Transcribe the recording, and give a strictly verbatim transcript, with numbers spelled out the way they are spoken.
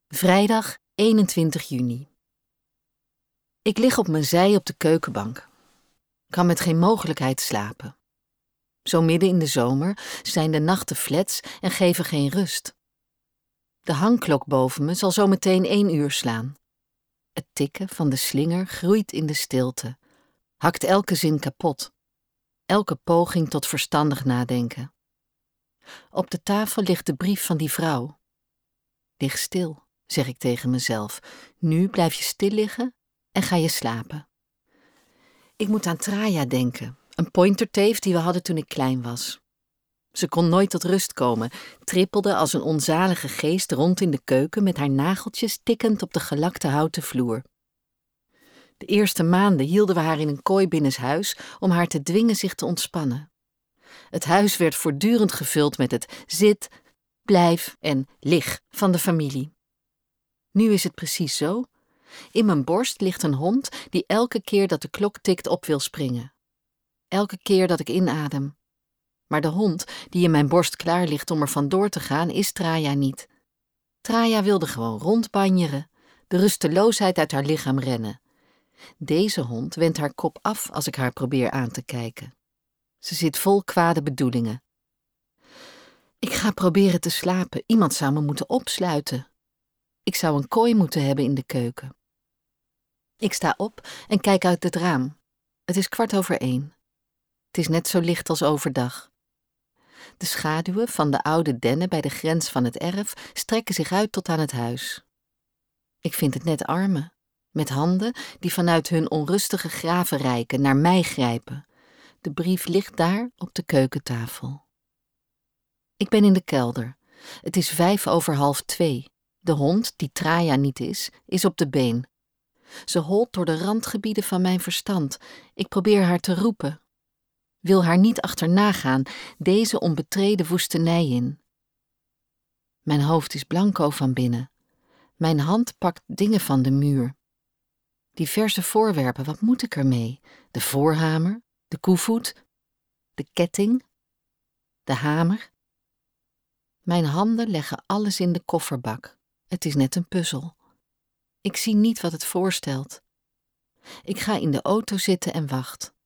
Vrijdag eenentwintig juni. Ik lig op mijn zij op de keukenbank. Kan met geen mogelijkheid slapen. Zo midden in de zomer zijn de nachten flets en geven geen rust. De hangklok boven me zal zo meteen één uur slaan. Het tikken van de slinger groeit in de stilte, hakt elke zin kapot, elke poging tot verstandig nadenken. Op de tafel ligt de brief van die vrouw. Lig stil, zeg ik tegen mezelf. Nu blijf je stil liggen en ga je slapen. Ik moet aan Traja denken, een pointerteef die we hadden toen ik klein was. Ze kon nooit tot rust komen, trippelde als een onzalige geest rond in de keuken met haar nageltjes tikkend op de gelakte houten vloer. De eerste maanden hielden we haar in een kooi binnenshuis om haar te dwingen zich te ontspannen. Het huis werd voortdurend gevuld met het zit, blijf en lig van de familie. Nu is het precies zo. In mijn borst ligt een hond die elke keer dat de klok tikt op wil springen. Elke keer dat ik inadem. Maar de hond die in mijn borst klaar ligt om er vandoor te gaan is Traja niet. Traja wilde gewoon rondbanjeren, de rusteloosheid uit haar lichaam rennen. Deze hond wendt haar kop af als ik haar probeer aan te kijken. Ze zit vol kwade bedoelingen. Ik ga proberen te slapen. Iemand zou me moeten opsluiten. Ik zou een kooi moeten hebben in de keuken. Ik sta op en kijk uit het raam. Het is kwart over één. Het is net zo licht als overdag. De schaduwen van de oude dennen bij de grens van het erf strekken zich uit tot aan het huis. Ik vind het net armen, met handen die vanuit hun onrustige graven reiken naar mij grijpen. De brief ligt daar op de keukentafel. Ik ben in de kelder. Het is vijf over half twee. De hond, die Traja niet is, is op de been. Ze holt door de randgebieden van mijn verstand. Ik probeer haar te roepen. Wil haar niet achterna gaan, deze onbetreden woestenij in. Mijn hoofd is blanco van binnen. Mijn hand pakt dingen van de muur. Diverse voorwerpen, wat moet ik ermee? De voorhamer, de koevoet, de ketting, de hamer. Mijn handen leggen alles in de kofferbak. Het is net een puzzel. Ik zie niet wat het voorstelt. Ik ga in de auto zitten en wacht.